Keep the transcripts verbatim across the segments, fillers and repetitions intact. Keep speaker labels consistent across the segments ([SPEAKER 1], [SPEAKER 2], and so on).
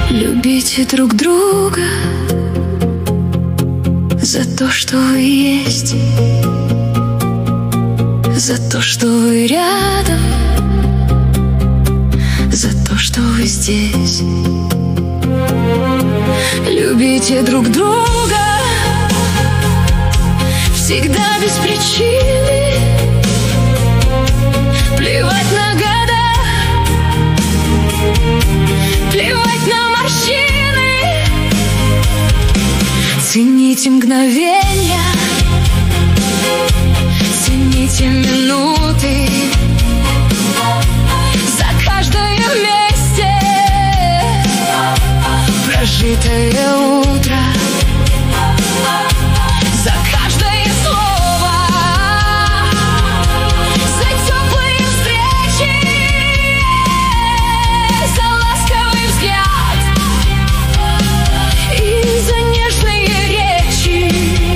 [SPEAKER 1] Любите друг друга за то, что вы есть, за то, что вы рядом, за то, что вы здесь. Любите друг друга всегда без причины. Плевать на года, плевать на морщины. Цените мгновения, цените минуты. За каждое вместе прожитое утро, за каждое слово, за теплые встречи, за ласковый взгляд и за нежные речи.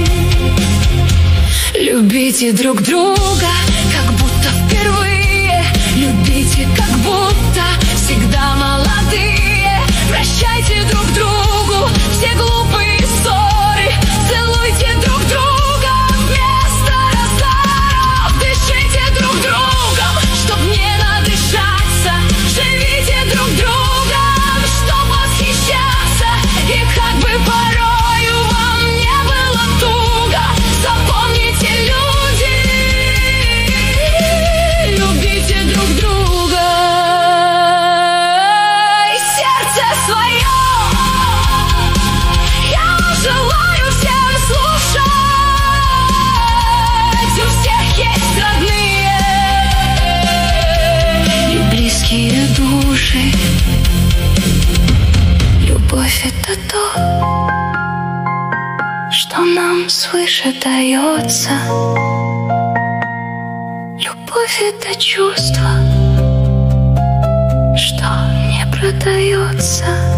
[SPEAKER 1] Любите друг друга, как будто впервые. Любите, как будто всегда молодые. Прощайте друг другу все глупые ссоры. Целуйте друг друга вместо раздоров. Дышите друг другом, чтоб не надышаться. Живите друг другом, чтоб восхищаться. И как бы порою вам не было туго, запомните, люди, любите друг друга. И сердце свое я желаю всем слушать. У всех есть родные и близкие души. Любовь — это то, что нам свыше дается. Любовь — это чувство, что не продается.